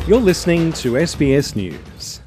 You're listening to SBS News.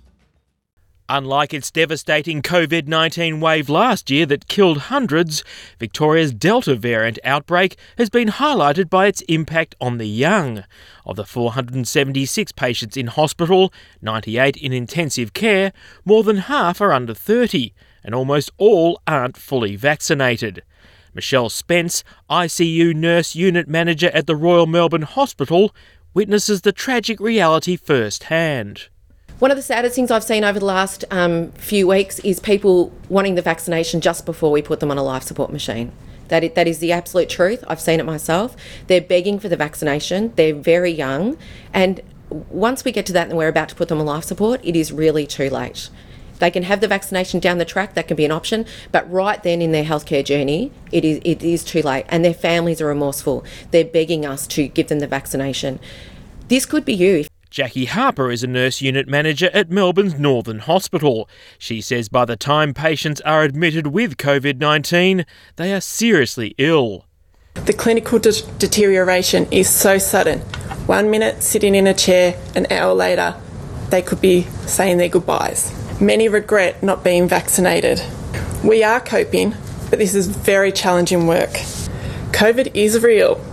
Unlike its devastating COVID-19 wave last year that killed hundreds, Victoria's Delta variant outbreak has been highlighted by its impact on the young. Of the 476 patients in hospital, 98 in intensive care, more than half are under 30, and almost all aren't fully vaccinated. Michelle Spence, ICU Nurse Unit Manager at the Royal Melbourne Hospital, witnesses the tragic reality firsthand. One of the saddest things I've seen over the last few weeks is people wanting the vaccination just before we put them on a life support machine. That is the absolute truth. I've seen it myself. They're begging for the vaccination. They're very young. And once we get to that and we're about to put them on life support, it is really too late. They can have the vaccination down the track, that can be an option, but right then in their healthcare journey, it is too late, and their families are remorseful. They're begging us to give them the vaccination. This could be you. Jackie Harper is a nurse unit manager at Melbourne's Northern Hospital. She says by the time patients are admitted with COVID-19, they are seriously ill. The clinical deterioration is so sudden. 1 minute sitting in a chair, an hour later, they could be saying their goodbyes. Many regret not being vaccinated. We are coping, but this is very challenging work. COVID is real.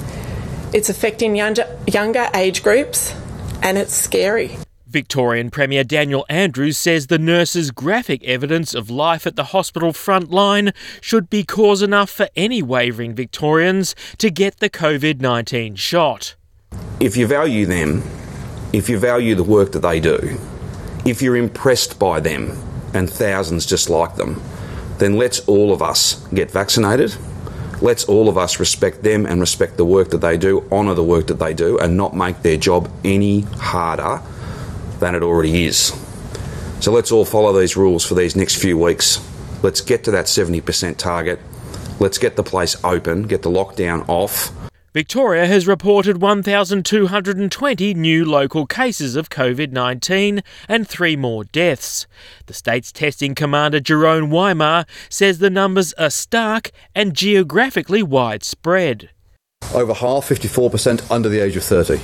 It's affecting younger age groups, and it's scary. Victorian Premier Daniel Andrews says the nurses' graphic evidence of life at the hospital front line should be cause enough for any wavering Victorians to get the COVID-19 shot. If you value them, if you value the work that they do, if you're impressed by them and thousands just like them, then let's all of us get vaccinated. Let's all of us respect them and respect the work that they do, honour the work that they do, and not make their job any harder than it already is. So let's all follow these rules for these next few weeks. Let's get to that 70% target. Let's get the place open, get the lockdown off. Victoria has reported 1,220 new local cases of COVID-19 and 3 more deaths. The state's testing commander Jerome Weimar says the numbers are stark and geographically widespread. Over half, 54%, under the age of 30.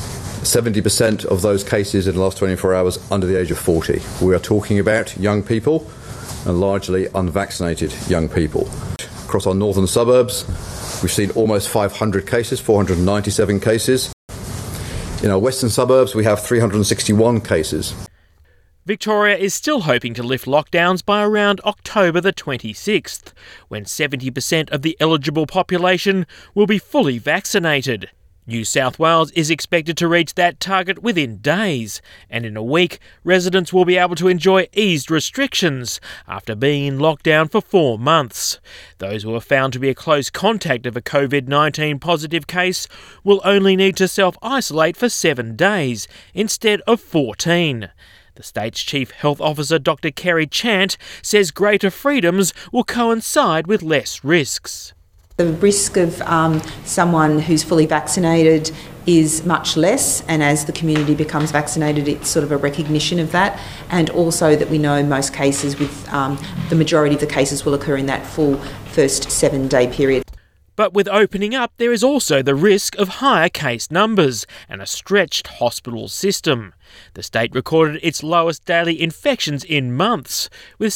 70% of those cases in the last 24 hours under the age of 40. We are talking about young people and largely unvaccinated young people. Across our northern suburbs, we've seen almost 500 cases, 497 cases. In our western suburbs, we have 361 cases. Victoria is still hoping to lift lockdowns by around October the 26th, when 70% of the eligible population will be fully vaccinated. New South Wales is expected to reach that target within days, and in a week, residents will be able to enjoy eased restrictions after being in lockdown for 4 months. Those who are found to be a close contact of a COVID-19 positive case will only need to self-isolate for 7 days instead of 14. The state's Chief Health Officer Dr Kerry Chant says greater freedoms will coincide with less risks. The risk of someone who's fully vaccinated is much less, and as the community becomes vaccinated, it's sort of a recognition of that, and also that we know most cases with the majority of the cases will occur in that full first 7-day period. But with opening up, there is also the risk of higher case numbers and a stretched hospital system. The state recorded its lowest daily infections in months, with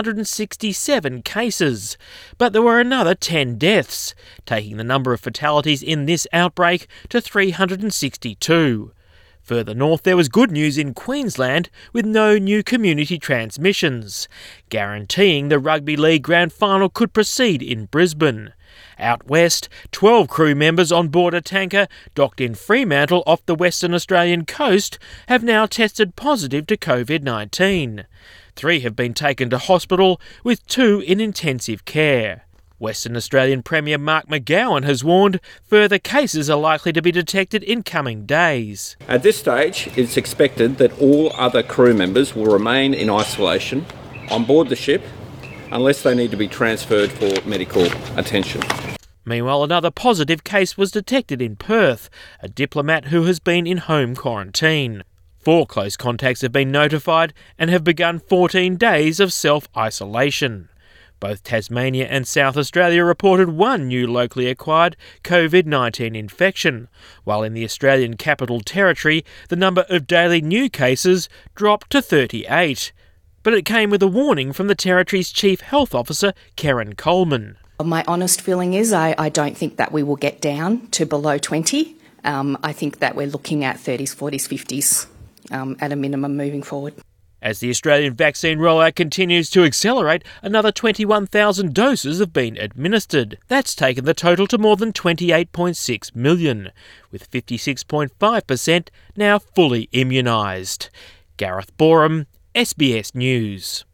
667 cases. But there were another 10 deaths, taking the number of fatalities in this outbreak to 362. Further north, there was good news in Queensland with no new community transmissions, guaranteeing the Rugby League Grand Final could proceed in Brisbane. Out west, 12 crew members on board a tanker docked in Fremantle off the Western Australian coast have now tested positive to COVID-19. 3 have been taken to hospital, with 2 in intensive care. Western Australian Premier Mark McGowan has warned further cases are likely to be detected in coming days. At this stage, it's expected that all other crew members will remain in isolation on board the ship unless they need to be transferred for medical attention. Meanwhile, another positive case was detected in Perth, a diplomat who has been in home quarantine. 4 close contacts have been notified and have begun 14 days of self-isolation. Both Tasmania and South Australia reported one new locally acquired COVID-19 infection, while in the Australian Capital Territory the number of daily new cases dropped to 38. But it came with a warning from the Territory's Chief Health Officer, Karen Coleman. My honest feeling is I don't think that we will get down to below 20. I think that we're looking at 30s, 40s, 50s at a minimum moving forward. As the Australian vaccine rollout continues to accelerate, another 21,000 doses have been administered. That's taken the total to more than 28.6 million, with 56.5% now fully immunised. Gareth Boreham, SBS News.